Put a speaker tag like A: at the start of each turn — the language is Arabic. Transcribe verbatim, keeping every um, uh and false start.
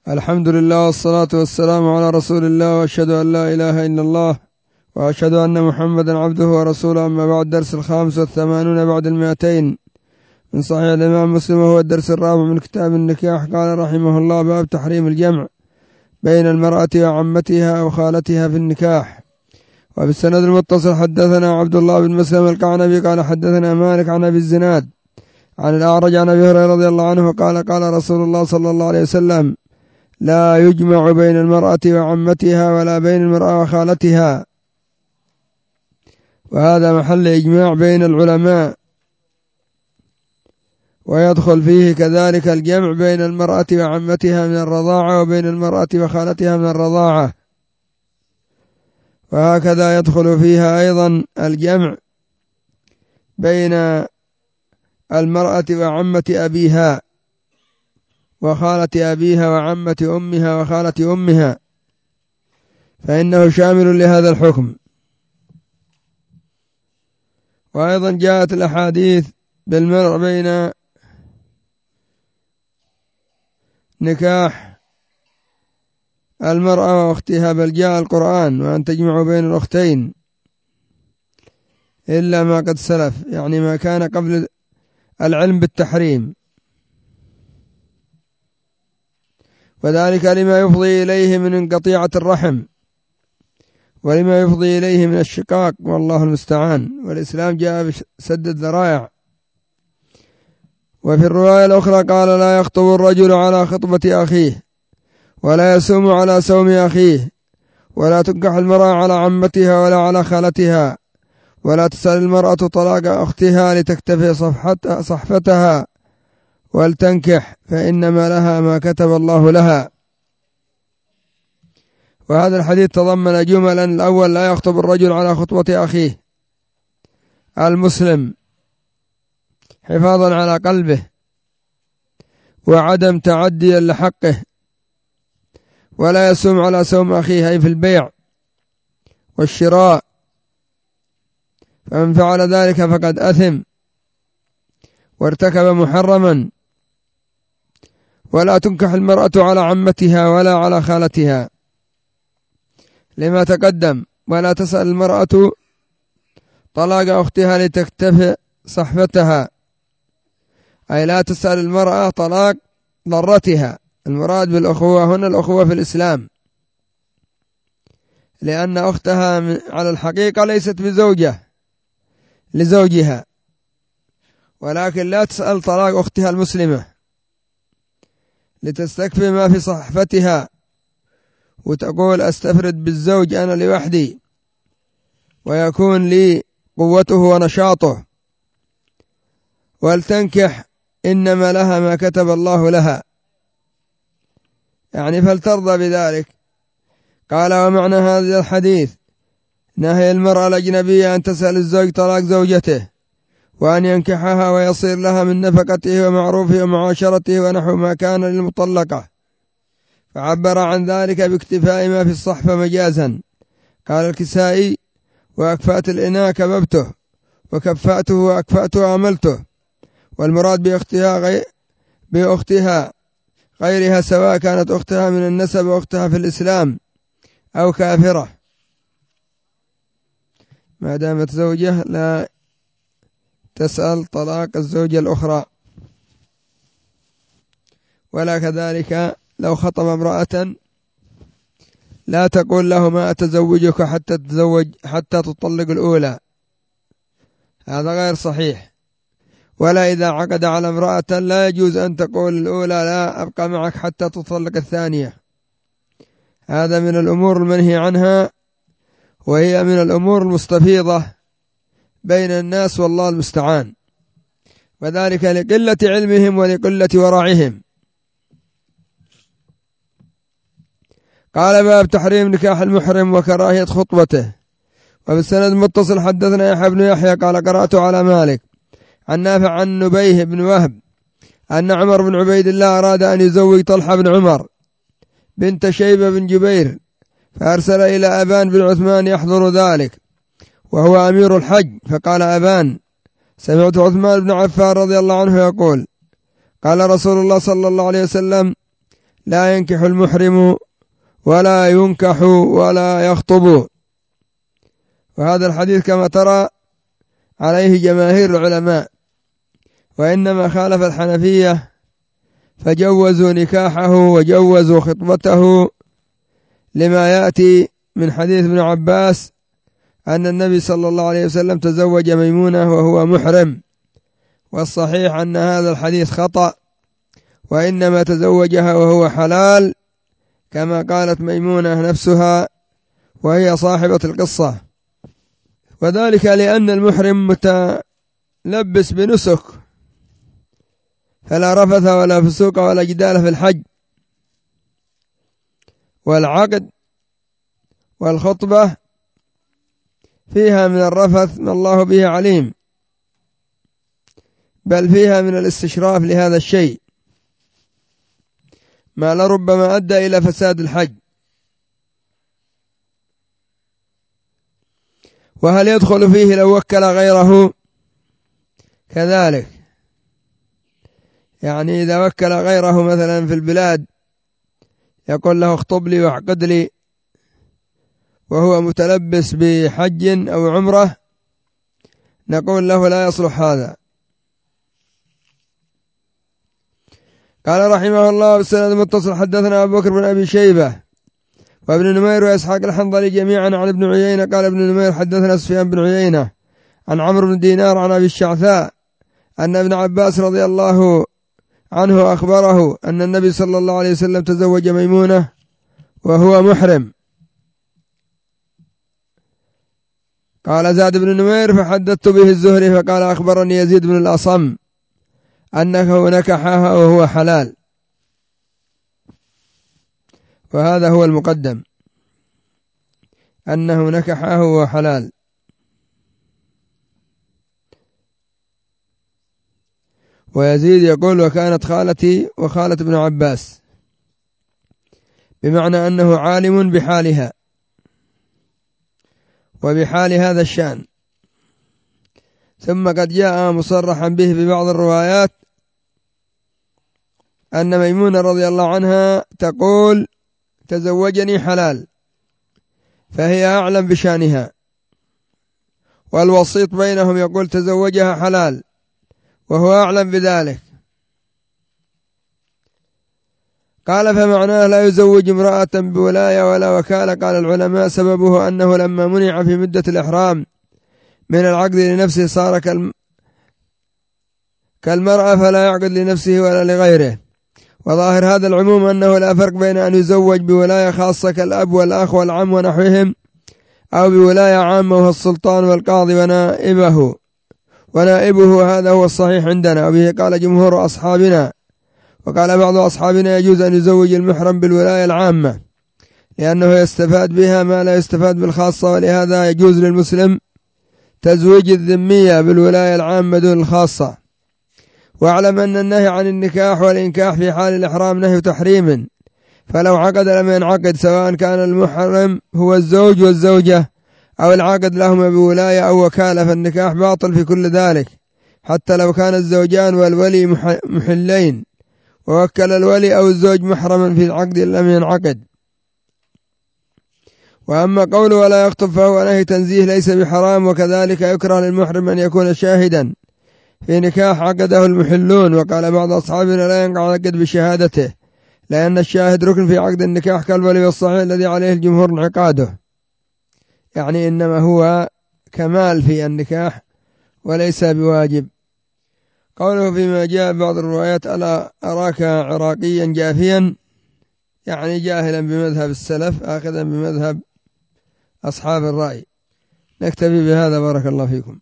A: الحمد لله والصلاة والسلام على رسول الله، وأشهد أن لا إله إلا الله، وأشهد أن محمدا عبده ورسوله. أما بعد، الدرس الخامس والثمانون بعد المئتين من صحيح الإمام مسلم، وهو الدرس الرابع من كتاب النكاح. قال رحمه الله: باب تحريم الجمع بين المرأة وعمتها وخالتها في النكاح. وفي السند المتصل حدثنا عبد الله بن مسلم القعنبي قال حدثنا مالك عن أبي الزناد عن الأعرج عن أبي هريرة رضي الله عنه قال قال رسول الله صلى الله عليه وسلم: لا يجمع بين المرأة وعمتها ولا بين المرأة وخالتها. وهذا محل إجماع بين العلماء، ويدخل فيه كذلك الجمع بين المرأة وعمتها من الرضاعة وبين المرأة وخالتها من الرضاعة، وهكذا يدخل فيها أيضا الجمع بين المرأة وعمة أبيها وخالة أبيها وعمة أمها وخالة أمها، فإنه شامل لهذا الحكم. وأيضا جاءت الأحاديث بالمرء بين نكاح المرأة وأختها، بل جاء القرآن: وأن تجمعوا بين الأختين إلا ما قد سلف، يعني ما كان قبل العلم بالتحريم، وذلك لما يفضي إليه من انقطيعة الرحم ولما يفضي إليه من الشقاق، والله المستعان. والإسلام جاء بسد الذرائع. وفي الرواية الأخرى قال: لا يخطب الرجل على خطبة أخيه، ولا يسوم على سوم أخيه، ولا تنكح المرأة على عمتها ولا على خالتها، ولا تسأل المرأة طلاق أختها لتكتفي صحفتها، ولتنكح فإنما لها ما كتب الله لها. وهذا الحديث تضمن جملا: الأول: لا يخطب الرجل على خطبة أخيه المسلم حفاظا على قلبه وعدم تعديا لحقه، ولا يسوم على سوم أخيه، أي في البيع والشراء، فمن فعل ذلك فقد أثم وارتكب محرما. ولا تنكح المرأة على عمتها ولا على خالتها لما تقدم. ولا تسأل المرأة طلاق أختها لتكتفي صحفتها، أي لا تسأل المرأة طلاق ضرتها. المراد بالأخوة هنا الأخوة في الإسلام، لأن أختها على الحقيقة ليست بزوجة لزوجها، ولكن لا تسأل طلاق أختها المسلمة لتستكفي ما في صحفتها، وتقول: أستفرد بالزوج أنا لوحدي ويكون لي قوته ونشاطه. ولتنكح إنما لها ما كتب الله لها، يعني فلترضى بذلك. قال: ومعنى هذا الحديث نهي المرأة الأجنبية أن تسأل الزوج طلاق زوجته، وأن ينكحها ويصير لها من نفقته ومعروفه ومعاشرته ونحو ما كان للمطلقة، فعبر عن ذلك باكتفاء ما في الصحفة مجازا. قال الكسائي: وأكفأت الإناء كببته، وكفأته وأكفأته عملته. والمراد بأختها غير بأختها غيرها، سواء كانت أختها من النسب وأختها في الإسلام أو كافرة، ما دامت زوجة لا تسأل طلاق الزوجة الأخرى. ولا كذلك لو خطب امرأة لا تقول له: ما أتزوجك حتى تتزوج حتى تطلق الأولى، هذا غير صحيح. ولا إذا عقد على امرأة لا يجوز أن تقول الأولى: لا أبقى معك حتى تطلق الثانية. هذا من الأمور المنهي عنها، وهي من الأمور المستفيضة بين الناس، والله المستعان، وذلك لقلة علمهم ولقلة ورعهم. قال: باب تحريم نكاح المحرم وكراهية خطبته. وبالسند متصل حدثنا يحيى بن يحيى قال: قرأت على مالك عن نافع عن نبيه بن وهب أن عمر بن عبيد الله أراد أن يزوج طلحة بن عمر بنت شيبة بن جبير، فأرسل إلى أبان بن عثمان يحضر ذلك وهو أمير الحج، فقال أبان: سمعت عثمان بن عفان رضي الله عنه يقول: قال رسول الله صلى الله عليه وسلم: لا ينكح المحرم ولا ينكح ولا يخطب. وهذا الحديث كما ترى عليه جماهير العلماء، وإنما خالف الحنفية فجوزوا نكاحه وجوزوا خطبته لما يأتي من حديث ابن عباس أن النبي صلى الله عليه وسلم تزوج ميمونة وهو محرم، والصحيح أن هذا الحديث خطأ، وإنما تزوجها وهو حلال كما قالت ميمونة نفسها وهي صاحبة القصة، وذلك لأن المحرم متلبس بنسك، فلا رفث ولا فسوق ولا جدال في الحج، والعقد والخطبة فيها من الرفث ما الله به عليم، بل فيها من الاستشراف لهذا الشيء ما لربما أدى إلى فساد الحج. وهل يدخل فيه لو وكل غيره؟ كذلك، يعني إذا وكل غيره مثلا في البلاد يقول له اخطب لي واعقد لي وهو متلبس بحج أو عمره، نقول له لا يصلح هذا. قال رحمه الله بالسند المتصل حدثنا أبو بكر بن أبي شيبة وابن نمير وإسحاق الحنظلي جميعا عن ابن عيينة قال ابن نمير حدثنا سفيان بن عيينة عن عمرو بن دينار عن أبي الشعثاء أن ابن عباس رضي الله عنه أخبره أن النبي صلى الله عليه وسلم تزوج ميمونة وهو محرم. قال زاد بن نمير فحدثت به الزهري فقال أخبرني يزيد بن الأصم أنه نكحها وهو حلال، وهذا هو المقدم أنه نكحها وهو حلال. ويزيد يقول وكانت خالتي وخالة ابن عباس، بمعنى أنه عالم بحالها وبحال هذا الشأن. ثم قد جاء مصرحا به في بعض الروايات أن ميمونة رضي الله عنها تقول تزوجني حلال، فهي أعلم بشأنها، والوسيط بينهم يقول تزوجها حلال وهو أعلم بذلك. قال فمعناه لا يزوج امرأة بولاية ولا وكالة. قال العلماء سببه أنه لما منع في مدة الإحرام من العقد لنفسه صار كالمرأة فلا يعقد لنفسه ولا لغيره. وظاهر هذا العموم أنه لا فرق بين أن يزوج بولاية خاصة كالأب والأخ والعم ونحوهم، أو بولاية عامة وهو السلطان والقاضي ونائبه ونائبه هذا هو الصحيح عندنا، وبه قال جمهور أصحابنا. وقال بعض أصحابنا يجوز أن يزوج المحرم بالولاية العامة لأنه يستفاد بها ما لا يستفاد بالخاصة، ولهذا يجوز للمسلم تزويج الذمية بالولاية العامة دون الخاصة. واعلم أن النهي عن النكاح والإنكاح في حال الإحرام نهي تحريم، فلو عقد لم ينعقد سواء كان المحرم هو الزوج والزوجة أو العقد لهما بولاية أو وكالة، فالنكاح باطل في كل ذلك حتى لو كان الزوجان والولي محلين ووكل الولي أو الزوج محرما في العقد لم ينعقد. وأما قوله ولا يخطب فهو نهي تنزيه ليس بحرام، وكذلك يكره للمحرم أن يكون شاهدا في نكاح عقده المحلون. وقال بعض أصحابنا لا ينعقد بشهادته لأن الشاهد ركن في عقد النكاح كالولي، والصحيح الذي عليه الجمهور انعقاده، يعني إنما هو كمال في النكاح وليس بواجب. قوله فيما جاء بعض الروايات ألا أراك عراقيا جافيا، يعني جاهلا بمذهب السلف آخذا بمذهب أصحاب الرأي. نكتفي بهذا، بارك الله فيكم.